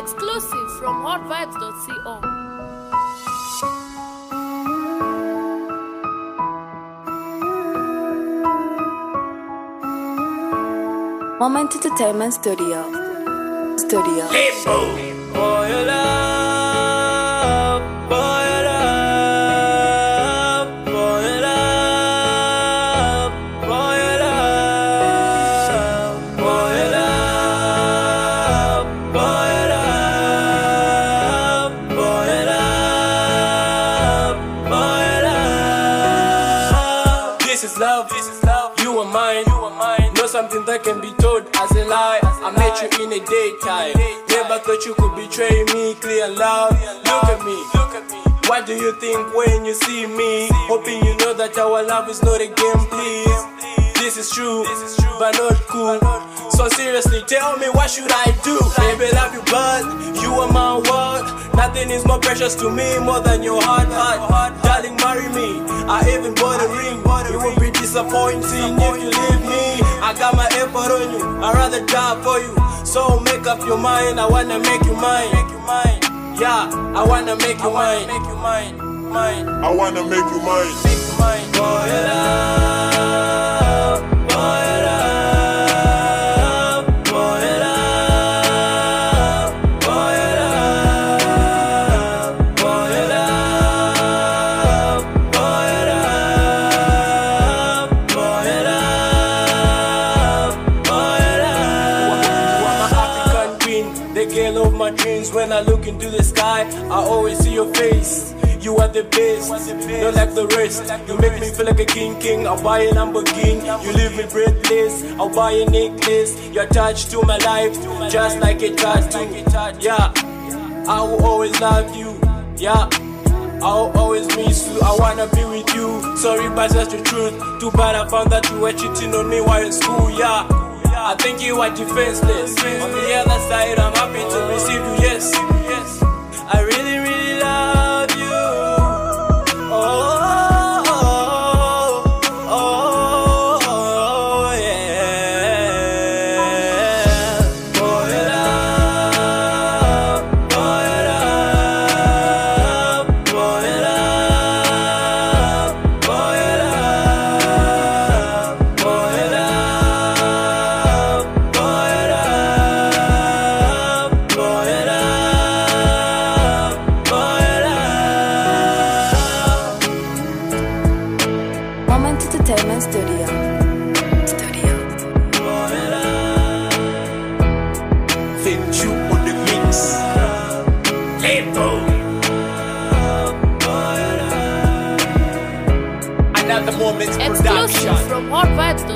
Exclusive from hotvibes.co. Moment Entertainment Studio. For your love, for your love, for your love, for your love, for your love, for your love, for your love, for your love. This is love, you are mine, know something that can be told as a lie. I met you in the daytime, never thought you could betray me, clear love. Look at me, what do you think when you see me? Hoping you know that our love is not a game, please. This is true, but not cool. So seriously, tell me what should I do? Baby, love you, but you are my world. Nothing is more precious to me more than your heart. Darling, marry me. I even bought a ring. It would be disappointing if you leave me. I got my effort on you. I'd rather die for you. So make up your mind. I wanna make you mine. Yeah, I wanna make you mine. I wanna make you mine. For your love, for your love, for your love, for your love, for your love, for your love, for your love, for your love. You are my African queen, the girl of my dreams. When I look into the sky, I always see your face. You are the best, not like the rest. You make me feel like a king. I'll buy a Lamborghini, you leave me breathless. I'll buy a necklace, you're attached to my life, just like a tattoo. Yeah, I will always love you. Yeah, I'll always miss you. I wanna be with you. Sorry, but that's the truth. Too bad I found that you were cheating on me while in school. Yeah, I think you are defenseless. On the other side, I'm happy to receive you. Yes, I really love you. Moment Entertainment Studio. Fit you on the mix. Another Moment Exclusive production. from hotvibes.co.